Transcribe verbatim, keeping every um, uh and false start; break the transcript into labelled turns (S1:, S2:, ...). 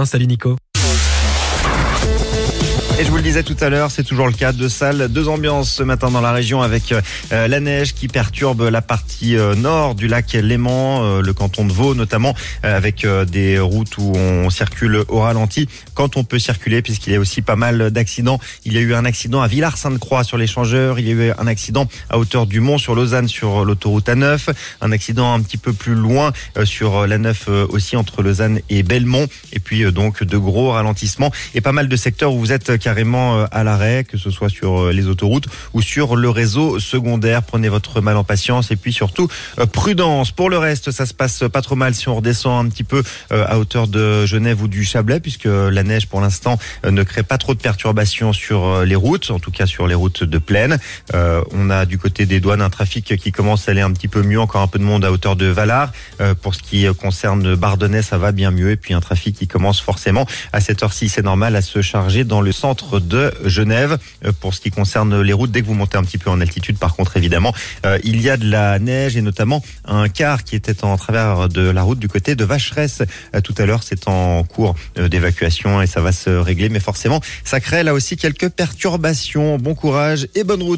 S1: matin. Salut Nico.
S2: Et je vous le disais tout à l'heure, c'est toujours le cas. Deux salles, deux ambiances ce matin dans la région avec euh, la neige qui perturbe la partie euh, nord du lac Léman, euh, le canton de Vaud notamment, euh, avec euh, des routes où on circule au ralenti quand on peut circuler, puisqu'il y a aussi pas mal d'accidents. Il y a eu un accident à Villars-Sainte-Croix sur l'échangeur, il y a eu un accident à hauteur du Mont sur Lausanne sur l'autoroute A neuf, un accident un petit peu plus loin euh, sur l'A neuf euh, aussi entre Lausanne et Belmont, et puis euh, donc de gros ralentissements et pas mal de secteurs où vous êtes carrément à l'arrêt, que ce soit sur les autoroutes ou sur le réseau secondaire. Prenez votre mal en patience et puis surtout prudence. Pour le reste, ça se passe pas trop mal si on redescend un petit peu à hauteur de Genève ou du Chablais, puisque la neige pour l'instant ne crée pas trop de perturbations sur les routes, en tout cas sur les routes de plaine. Euh, on a du côté des douanes un trafic qui commence à aller un petit peu mieux, encore un peu de monde à hauteur de Valard. Euh, pour ce qui concerne Bardonnay, ça va bien mieux, et puis un trafic qui commence forcément à cette heure-ci, c'est normal, à se charger dans le centre de Genève. Pour ce qui concerne les routes, dès que vous montez un petit peu en altitude, par contre, évidemment, euh, il y a de la neige et notamment un car qui était en travers de la route du côté de Vacheresse. Euh, tout à l'heure, c'est en cours euh, d'évacuation et ça va se régler, mais forcément, ça crée là aussi quelques perturbations. Bon courage et bonne route.